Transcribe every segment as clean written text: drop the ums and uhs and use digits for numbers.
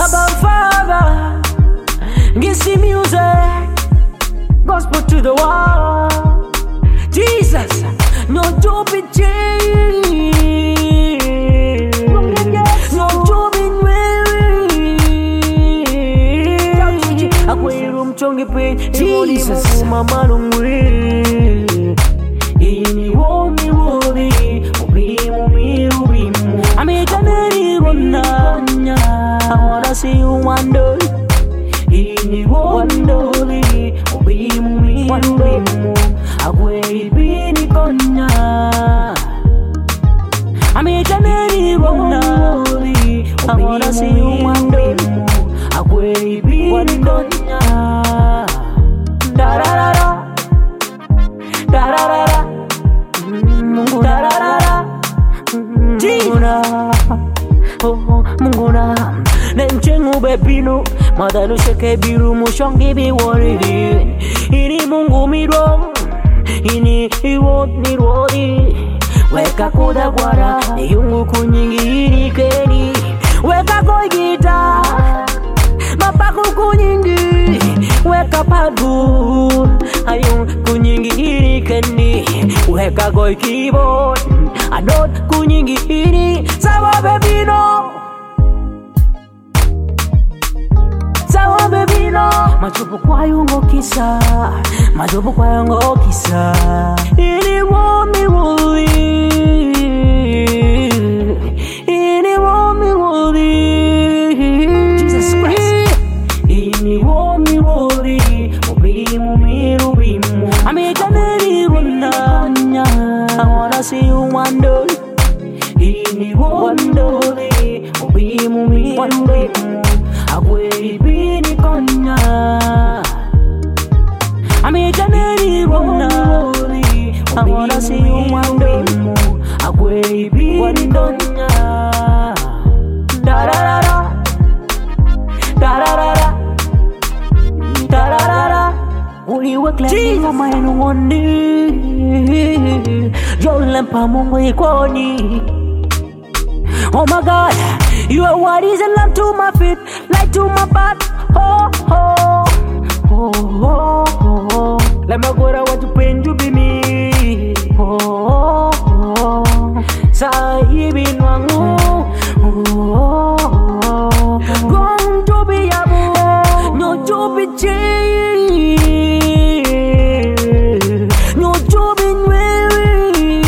Abba Father, give me music, gospel to the world. Jesus, no job in jail, no job in weary. Akwe room chongi pe, Jesus, mama lungwe. Ini womi womi, ubimu ubimu. Amerikani ronanya, I wanna see you one day. Ini wondoli, ubimu ubimu. Akwe ibini konya. Amerikani ronanya, I wanna see you one day. Akwe ibini konya. Da da da da, da da da da. Munguna Nenchengu bepinu Madalu sheke biru mushongi bi worried. Ini mungu miro Ini iwot ni rodi Weka koda gwara Ni yungu kunyingi ini keni Weka koi gita Mapaku kunyingi Weka padu Ayung kunyingi ini keni Weka koi keyboard Adot kunyingi ini Sawa bebino Sawa bebino Majubu kwa yungo kisa Majubu kwa yungo kisa Ini womi wuli Ini womi wuli Jesus Christ Ini womi wuli Ubimu miru bimu Amerikani ronanya I wanna see you one day Ini wondoli Ubimu miru Akwe ibini konya Amerikani ronali I wanna see you one day Akwe ibini konya Da da da da Da da da da Da da da da Uli wakle kama enu wandi Yolempa mungu ikoni Oh my God, you are what is a lamp to my feet, light to my path. Oh, oh, oh, oh, oh, oh. Let me go to what you pain to be me. Oh, oh, oh. Sa ibin wangu. Oh, oh, oh. Gong to be yabu, no to be jail, no to be weary.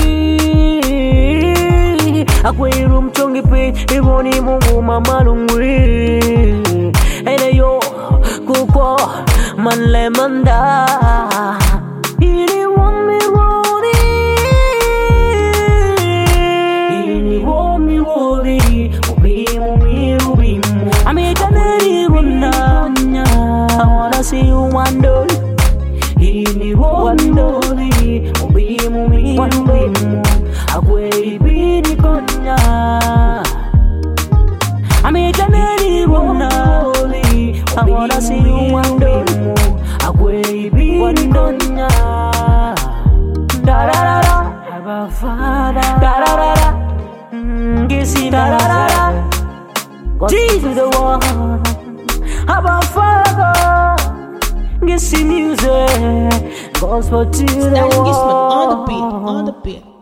Akwe room chongi pe, iboni mungu mama lungwe. Ene yo kuko manle manda. Ini womi wori, ini womi wori. Ubimu miru bimu. Amerikani ronanya. I wanna see you one day. Ini wondoli, ubimu miru bimu. Akwe ibini konya Amerikani ronali I wanna see you one day Akwe ibini konya Da da da da Abba Father Da da da da Gisi da da da da Jesus to the world Abba Father Gisi music Gospel to the world On the beat